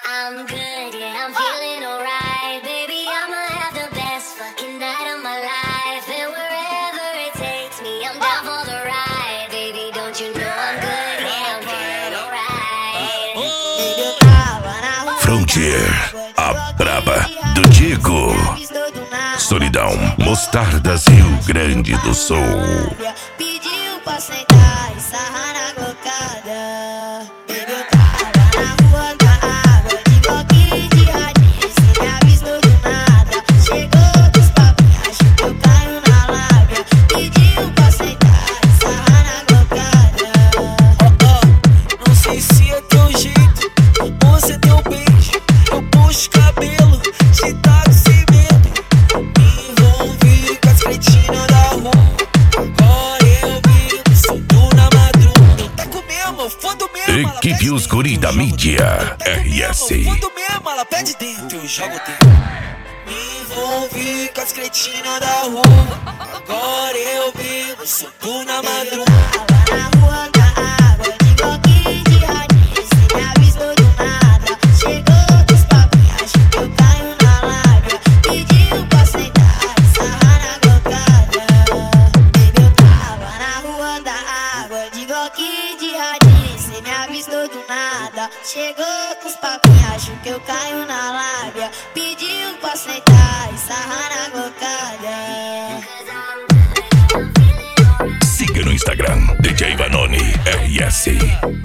I'm good, yeah, I'm feeling alright. Baby, I'ma have the best fucking night of my life. And wherever it takes me, I'm down for the ride. Baby, don't you know I'm good, yeah, I'm feeling alright. Baby, eu tava na rua. Frontier, a braba do Diego. Solidão, Mostardas, Rio Grande do Sul. Pediu pra sentar e sarrar na cocada. Baby, eu tava na rua da água, de coque de radinho. Cê me avisou do nada, chegou dos papinhos, acho que eu caio na lábia. Pediu pra sentar e sarrar na cocada. Não sei se é teu jeito ou se é teu beijo. Eu puxo cabelo, te taco sem medo. Me envolvi com as cretinas da rua. Agora eu vivo solto na madruga. Tá com mesmo, foda mesmo. Equipe Os Guri da Mídia, RS. Foda mesmo, ela pede dentro, eu jogo dentro. Me envolvi com as cretinas da rua. Agora eu vivo solto na madruga. Tava na rua da água, de coque de radinho. Cê me avisou do nada, chegou dos papinhos, acho que eu caio na lábia. Pediu pra sentar e sarrar na cocada. Baby, eu tava na rua da água, de coque de radinho. Cê me avisou do nada, chegou com os papinhos, acho que eu caio na lábia. Pediu pra sentar e sarrar na cocada. Siga no Instagram, DJ Vanoni, RS.